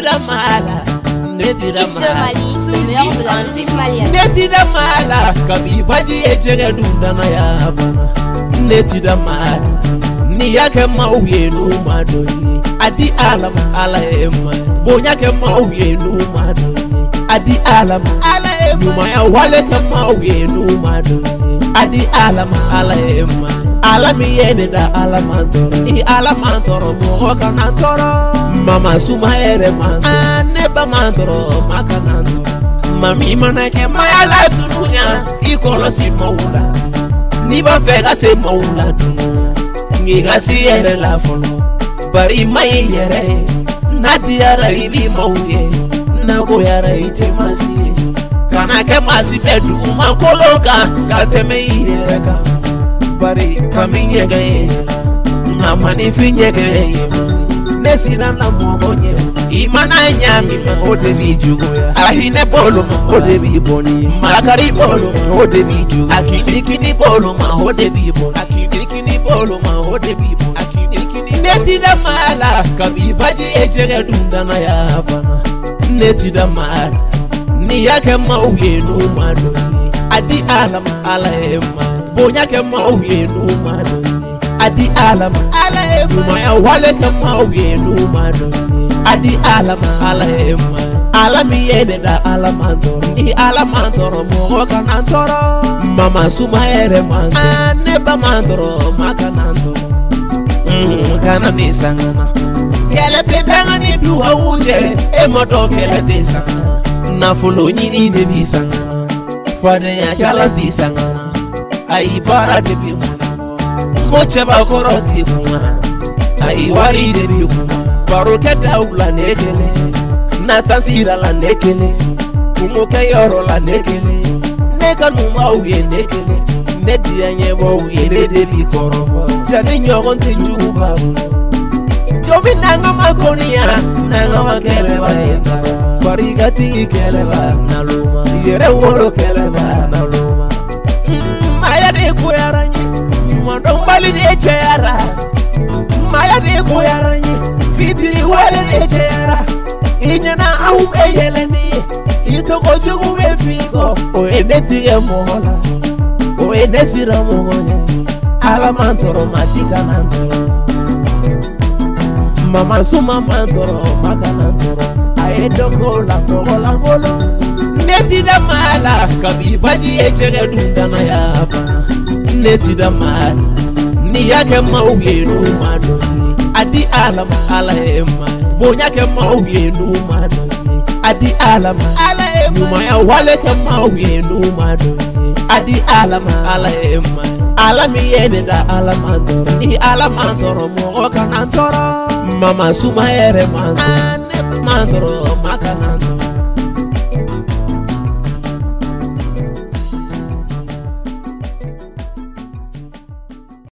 Netida mala, netida mala. Meilleur de la musique malienne. Netida mala, kabi baji ejere dundana ya bana. Netida mala, ni yake mauye numadoye. Adi alam ala ema, bonya ke mauye numadoye. Adi alam ala ema, numaya wale ke mauye numadoye. Adi alam ala ema, alami yene da alamantoro. I alamantoro mo kanantoro. Mama suma ere mantoro, neba mantoro makanantoro. Mami manake mayala tununya, ikolo si maula. Niba fega se maula tununya, ngiga si ere la folo. Bari mai yere, nadiara ibi mauye, nago yara ite masi. Kana ke masi fedu makoloka, kateme yere ka. Bari kami yega ye, ngamani finyega ye. Nesina na mogonye imana nyami ma odebi jugo ahine bolo ma odebi boni malakari bolo ma odebi jugo akini bolo ma odebi boni akini bolo ma odebi boni akini netida mala kabi baji ejere dundana ya bana netida mala ni yake mauye no mado adi alam ala ema bonya ke mauye no mado adi alam ala ema maya wale ke mauye no mado adi alam ala ema alami yene da alamantoro I alamantoro mo kanantoro mama suma ere mantoro neba mantoro makanantoro kana nisangana kele te tangani duwa uje e moto kele te sangana na folo nyini de bisangana fade ya jala disangana ai bara de bi moche ba koroti kuma ai wari de bi kuma baro keta ula nekele na sansira la nekele kumoke yoro la nekele neka numa uye nekele nedi anye bo uye de bi korofa jani nyogon te juba jomi nanga makonia nanga makele ba yenda barigati kele ba naluma yere wolo kele ba naluma maya de kuyaranyi mondo bali de chera maya de kuyaranyi fitiri wale de chera inyana au eyeleni ito gojugu be figo o eneti emola o enesira mogonya alamantoro matika nantoro mama suma mantoro makanantoro aedo kola ngolo netida mala kabi baji ejere dundana ya bana netida mala ni yake mauye no mado adi alam ala ema bonya ke mauye no mado adi alam ala ema numaya wale ke mauye no mado adi alam ala ema alami yene da alamantoro I alamantoro mo kanantoro mama suma ere mantoro makanantoro